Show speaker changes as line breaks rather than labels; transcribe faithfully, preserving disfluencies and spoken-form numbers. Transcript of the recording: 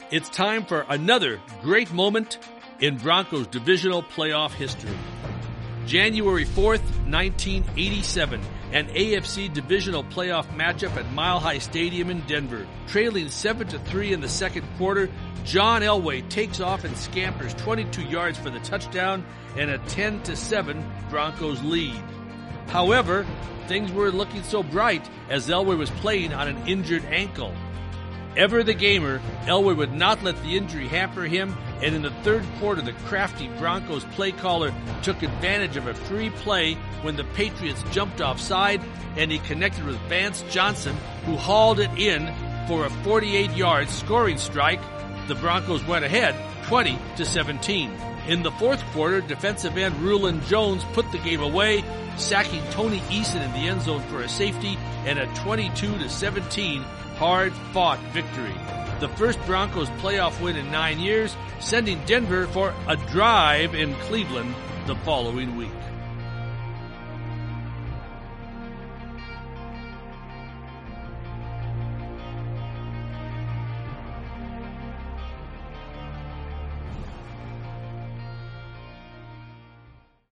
It's time for another great moment in Broncos divisional playoff history. January fourth, nineteen eighty-seven, an A F C divisional playoff matchup at Mile High Stadium in Denver. Trailing seven to three in the second quarter, John Elway takes off and scampers twenty-two yards for the touchdown and a ten to seven Broncos lead. However, things weren't looking so bright as Elway was playing on an injured ankle. Ever the gamer, Elway would not let the injury hamper him, and in the third quarter, the crafty Broncos play caller took advantage of a free play when the Patriots jumped offside, and he connected with Vance Johnson, who hauled it in for a forty-eight yard scoring strike. The Broncos went ahead twenty to seventeen. In the fourth quarter, defensive end Rulon Jones put the game away, sacking Tony Eason in the end zone for a safety and a twenty-two to seventeen hard-fought victory. The first Broncos playoff win in nine years, sending Denver for a drive in Cleveland the following week.